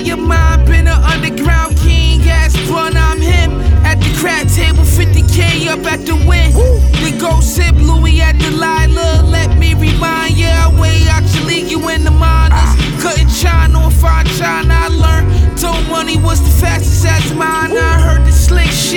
your mind, been an underground king, ass blunt, I'm him. At the crack table, 50K up at the win. The ghost sip Louis at the Lila. Let me remind ya, way actually you in the minors. Cutting China on fine China, I learned. Told money was the fastest as mine. I heard the slick shit.